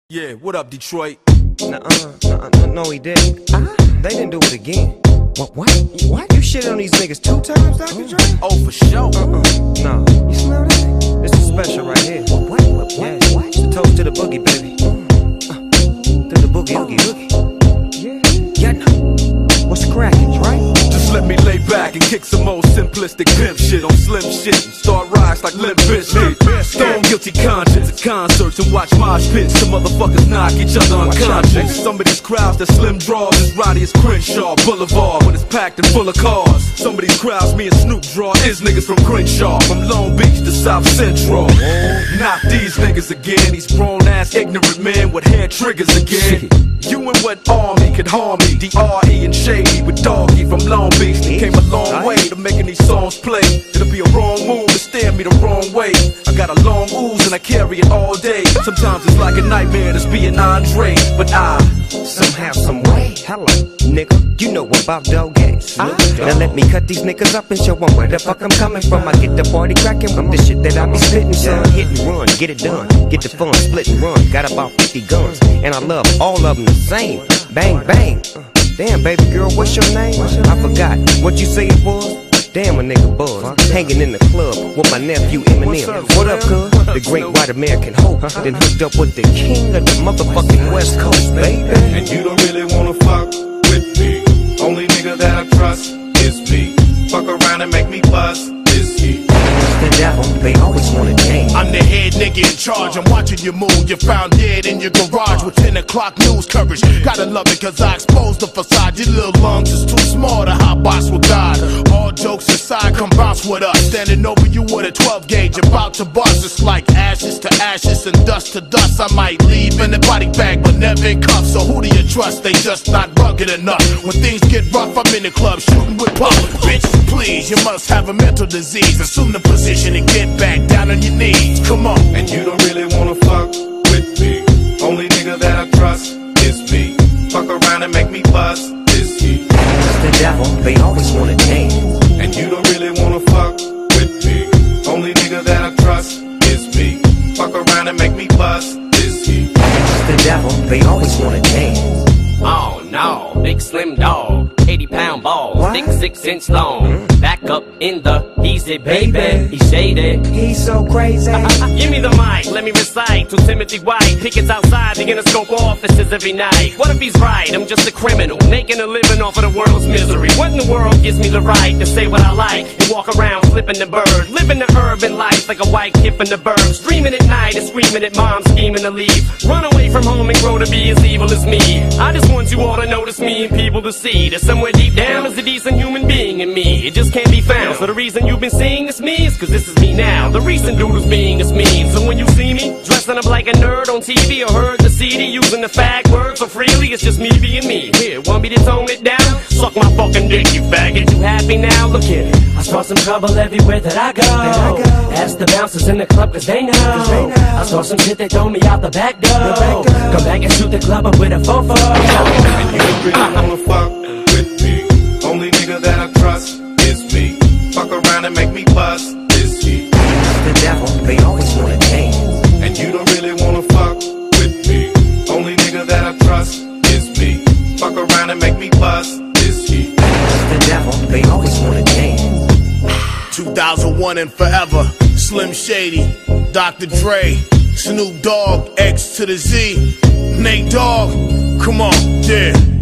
Yeah, what up, Detroit? No, he didn't. They didn't do it again. What? You shit on these niggas 2 times, Dr. Dre? Oh, for sure. No. You smell that? This is special right here. What? It's a toast to the boogie, baby. To the boogie, oogie. Yeah. What's crackin', Dre? Just let me lay back and kick some old simplistic pimp shit on slim shit and start rise like Limp Bizkit. Stone guilty conscience at concerts and watch mosh pits. Some motherfuckers knock each other unconscious. Some of these crowds that slim draws as rowdy as Crenshaw Boulevard when it's packed and full of cars. Some of these crowds me and Snoop draw is niggas from Crenshaw, from Long Beach to South Central. Not these niggas again, these grown ass ignorant men with hair triggers again. You and what army could harm me? D.R.E. and Shady with Doggy from Long Beach. They came a long way to making these songs play. It'll be a wrong move to stare me the wrong way. I got a long ooze and I carry it all day. Sometimes it's like a nightmare that's being Andre, but I somehow, some way. Hello, nigga, you know about dog games. Now let me cut these niggas up and show them where the fuck I'm coming from. I get the party cracking from the shit that I be spitting, son. Hit and run, get it done, get the fun, split and run. Got about 50 guns, and I love all of them the same. Bang, bang. Damn, baby girl, what's your name? I forgot what you say it was. Damn, a nigga buzz, hanging in the club with my nephew Eminem. What up, cuz? The great white American hope. Then hooked up with the king of the motherfucking West Coast, baby. And you don't really wanna fuck with me. Only nigga that I trust is me. Fuck around and make me bust is he. The devil, they always want a name. I'm the head nigga in charge, I'm watching you move. You're found dead in your garage with 10 o'clock news coverage. Gotta love it cause I exposed the facade. Your little lungs is too small to hot box with God. All jokes aside, come bounce with us. Standing over you with a 12 gauge, about to bust. It's like ashes to ashes and dust to dust. I might leave in a body bag, but never in cuffs. So who do you trust? They just not rugged enough. When things get rough, I'm in the club shooting with puff. Bitch, please, you must have a mental disease. Assume the position and get back down on your knees. Come on. And you don't really wanna fuck with me. Only nigga that I trust is me. Fuck around and make me bust is he. The devil, they always want a name. And you don't really wanna fuck with me. Only nigga that I trust is me. Fuck around and make me bust is he. The devil, they always want a name. Oh no, big slim dog, 80-pound balls, What? thick 6-inch long. Back up in the easy, baby. He's shaded. He's so crazy. Give me the mic, let me recite to Timothy White. Pickets outside the Interscope offices every night. What if he's right? I'm just a criminal, making a living off of the world's misery. What in the world gives me the right to say what I like and walk around flipping the bird, living the urban life like a white kid from the burbs, dreaming at night and screaming at mom, scheming to leave, run away from home and grow to be as evil as me. I just want you all to notice me and people to see that somewhere deep down is a decent human being in me. It just can't be found. So the reason you've been seeing this me is cause this is me now. The recent dude who's being is mean. So when you see me dressing up like a nerd on TV or heard the CD using the fag word so freely, it's just me being me. Here, want me to tone it down? Suck my fucking dick, you faggot. You happy now? Look here. I start some trouble everywhere that I go. Ask the bouncers in the club cause they know. I saw some shit that throw me out the back door. Come back and shoot the club up with a fofo. And you don't really wanna fuck with me. Only nigga that I trust is me. Fuck around and make me bust is he. The devil, they always want a name. And you don't really wanna fuck with me. Only nigga that I trust is me. Fuck around and make me bust is he. The devil, they always want a name. 2001 and forever. Slim Shady, Dr. Dre, Snoop Dogg, X to the Z, Nate Dogg. Come on, yeah.